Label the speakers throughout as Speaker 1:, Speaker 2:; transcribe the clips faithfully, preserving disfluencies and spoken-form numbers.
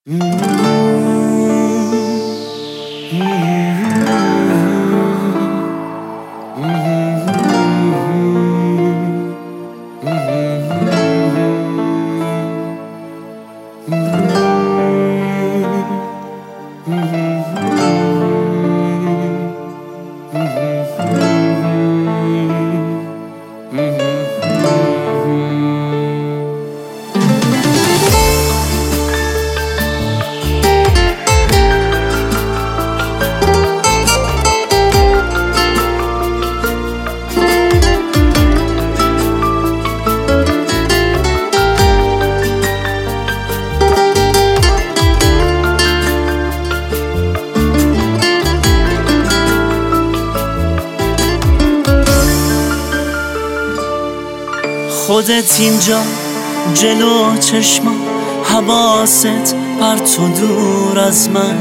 Speaker 1: خودت اینجا جلو چشما، حواست بر تو دور از من،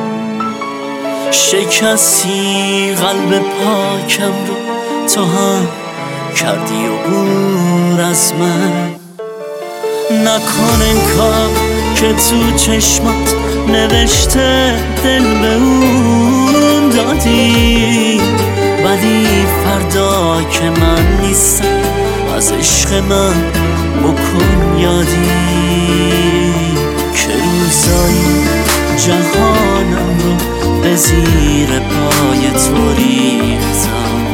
Speaker 1: شکستی قلب پاکم رو تو هم کردی و بور از من. نکن انکار که تو چشمات نوشته دل به اون دادی، ولی فردا که من نیستم از عشق من بکن یادی، که روزایی جهانم رو به زیر پای تو ریختم،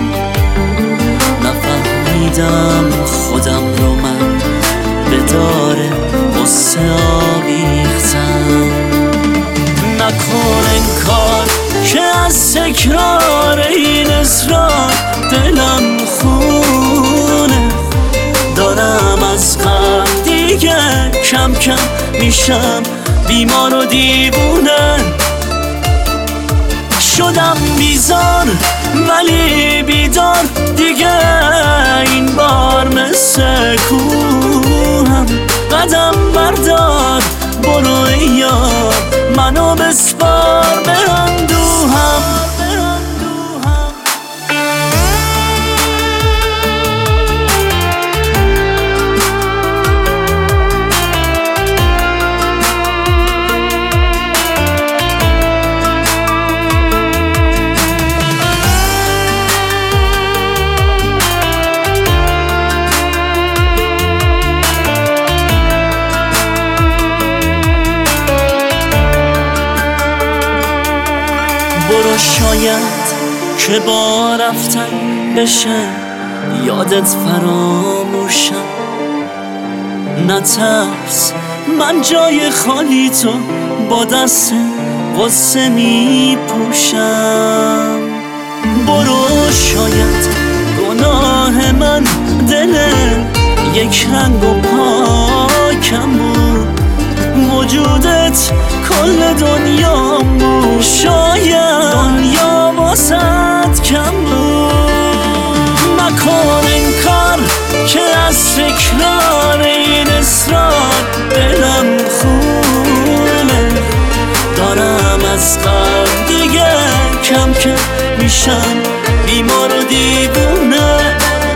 Speaker 1: نفهمیدم خودم رو من به دار غصه آویختم. نکن انکار که از تکرار این اصرار دلم خونه، دارم از غم دیگه کم کم میشم بیمار و دیوونه. شدم بیزار ولی بیدار دیگه، این بار مثل کوهم قدم بردار، برو ای یار منو بسپار به اندوهم. برو شاید که با رفتن بشه یادت فراموشم، نترس من جای خالی تو با دست غصه می پوشم. برو شاید گناه من دل یک رنگ و پاکم بود، وجودت کل دنیام بود، شاید دنیا واسد کم بود. نکن انکار که از تکرار این اصرار دلم خونه، دارم از غم دیگه کم کم میشم بیمار و دیوونه.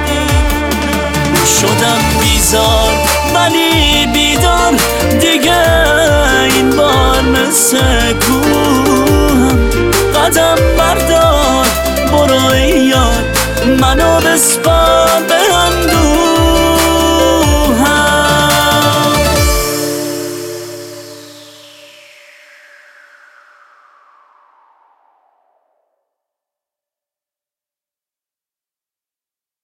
Speaker 1: شدم بیزار ولی بیدار دیگه، این بار مثل